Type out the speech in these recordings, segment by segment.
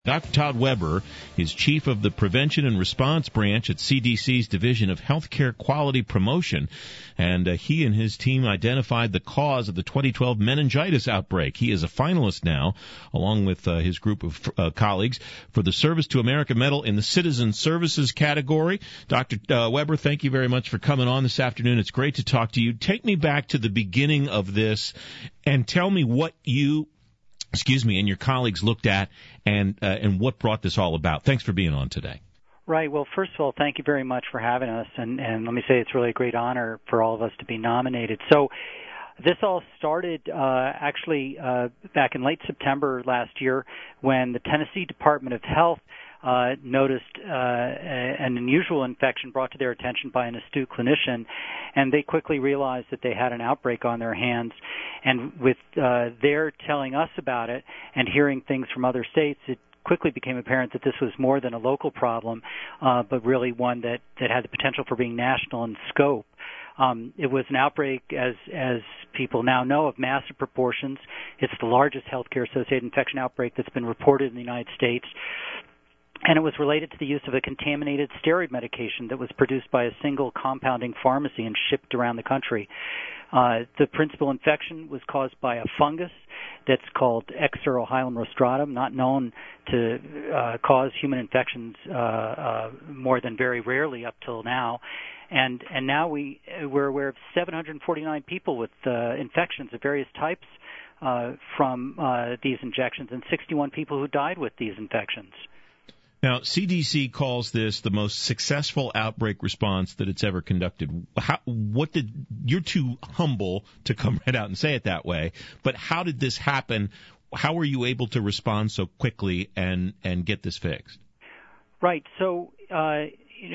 Dr. Todd Weber is chief of the Prevention and Response Branch at CDC's Division of Healthcare Quality Promotion, and he and his team identified the cause of the 2012 meningitis outbreak. He is a finalist now, along with his group of colleagues, for the Service to America Medal in the Citizen Services category. Dr. Weber, thank you very much for coming on this afternoon. It's great to talk to you. Take me back to the beginning of this and tell me what you and your colleagues looked at and what brought this all about. Thanks for being on today. Right. Well, first of all, thank you very much for having us. And let me say it's really a great honor for all of us to be nominated. So this all started back in late September last year when the Tennessee Department of Health noticed an unusual infection brought to their attention by an astute clinician, and they quickly realized that they had an outbreak on their hands. And with their telling us about it and hearing things from other states, it quickly became apparent that this was more than a local problem, but really one that had the potential for being national in scope. It was an outbreak, as people now know, of massive proportions. It's the largest healthcare-associated infection outbreak that's been reported in the United States. And it was related to the use of a contaminated steroid medication that was produced by a single compounding pharmacy and shipped around the country. The principal infection was caused by a fungus that's called Exarohilum rostratum, not known to cause human infections more than very rarely up till now. And now we're aware of 749 people with infections of various types from these injections, and 61 people who died with these infections. Now, CDC calls this the most successful outbreak response that it's ever conducted. You're too humble to come right out and say it that way, but how did this happen? How were you able to respond so quickly and get this fixed? Right. So, I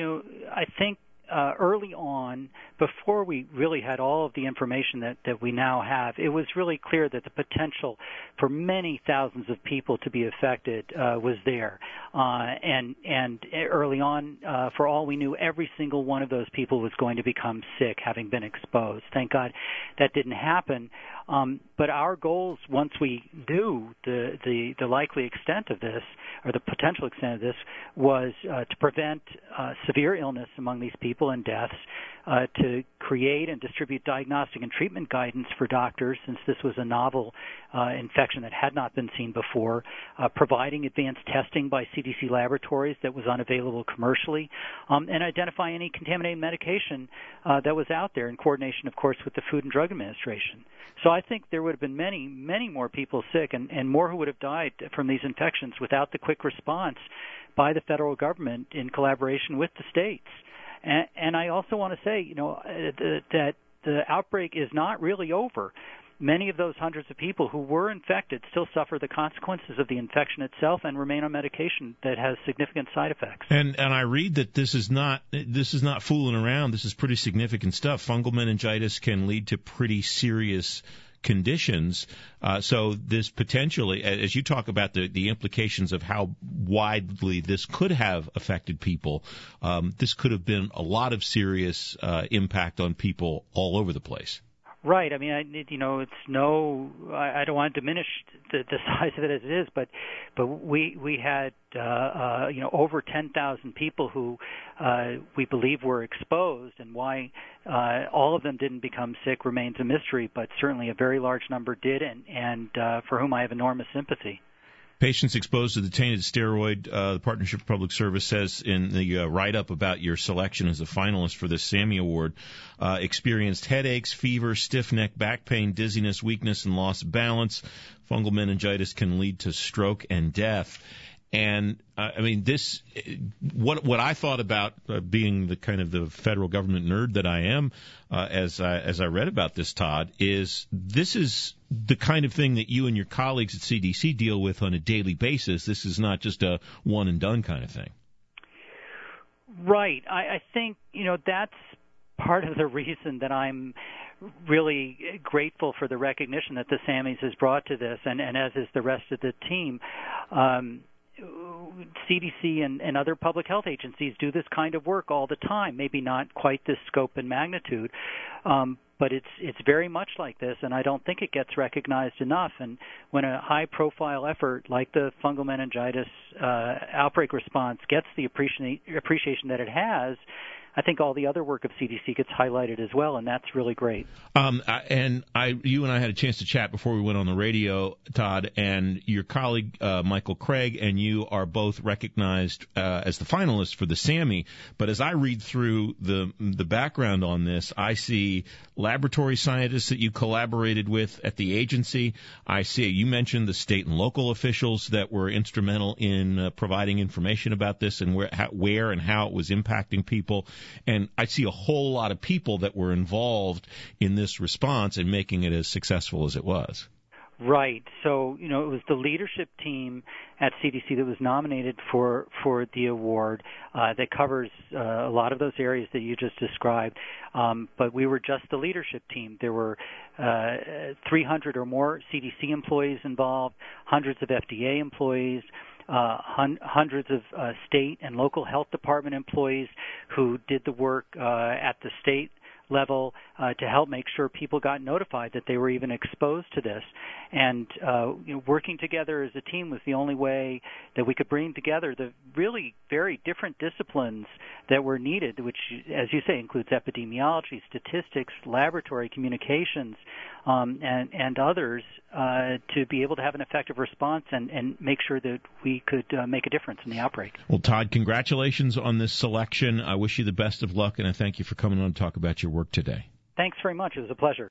think early on, before we really had all of the information that we now have, it was really clear that the potential for many thousands of people to be affected was there. And early on, for all we knew, every single one of those people was going to become sick, having been exposed. Thank God that didn't happen. But our goals, once we knew the likely extent of this, or the potential extent of this, was to prevent severe illness among these people and deaths, to create and distribute diagnostic and treatment guidance for doctors, since this was a novel infection that had not been seen before, providing advanced testing by CDC laboratories that was unavailable commercially, and identify any contaminated medication that was out there in coordination, of course, with the Food and Drug Administration. So I think there would have been many, many more people sick and more who would have died from these infections without the quick response by the federal government in collaboration with the states. And I also want to say, that the outbreak is not really over. Many of those hundreds of people who were infected still suffer the consequences of the infection itself and remain on medication that has significant side effects. And I read that this is not fooling around. This is pretty significant stuff. Fungal meningitis can lead to pretty serious conditions. So this potentially, as you talk about the implications of how widely this could have affected people, this could have been a lot of serious impact on people all over the place. Right. I mean, it's I don't want to diminish the size of it as it is, but we had over 10,000 people who we believe were exposed, and why all of them didn't become sick remains a mystery, but certainly a very large number did, and for whom I have enormous sympathy. Patients exposed to the tainted steroid, the Partnership for Public Service says in the write-up about your selection as a finalist for the SAMI Award, experienced headaches, fever, stiff neck, back pain, dizziness, weakness, and loss of balance. Fungal meningitis can lead to stroke and death. And this, what I thought about being the kind of the federal government nerd that I am, as I read about this, Todd, is this is the kind of thing that you and your colleagues at CDC deal with on a daily basis. This is not just a one and done kind of thing. Right. I think, that's part of the reason that I'm really grateful for the recognition that the SAMIs has brought to this, and as is the rest of the team. CDC and other public health agencies do this kind of work all the time, maybe not quite this scope and magnitude, but it's very much like this, and I don't think it gets recognized enough. And when a high-profile effort like the fungal meningitis outbreak response gets the appreciation that it has, I think all the other work of CDC gets highlighted as well, and that's really great. You and I had a chance to chat before we went on the radio, Todd, and your colleague Michael Craig and you are both recognized as the finalists for the SAMI. But as I read through the background on this, I see laboratory scientists that you collaborated with at the agency. I see you mentioned the state and local officials that were instrumental in providing information about this and where and how it was impacting people. And I see a whole lot of people that were involved in this response and making it as successful as it was. Right. So, it was the leadership team at CDC that was nominated for the award that covers a lot of those areas that you just described. But we were just the leadership team. There were 300 or more CDC employees involved, hundreds of FDA employees, hundreds of state and local health department employees who did the work at the state level to help make sure people got notified that they were even exposed to this. And working together as a team was the only way that we could bring together the really very different disciplines that were needed, which, as you say, includes epidemiology, statistics, laboratory communications, and others, to be able to have an effective response and make sure that we could make a difference in the outbreak. Well, Todd, congratulations on this selection. I wish you the best of luck, and I thank you for coming on to talk about your work today. Thanks very much. It was a pleasure.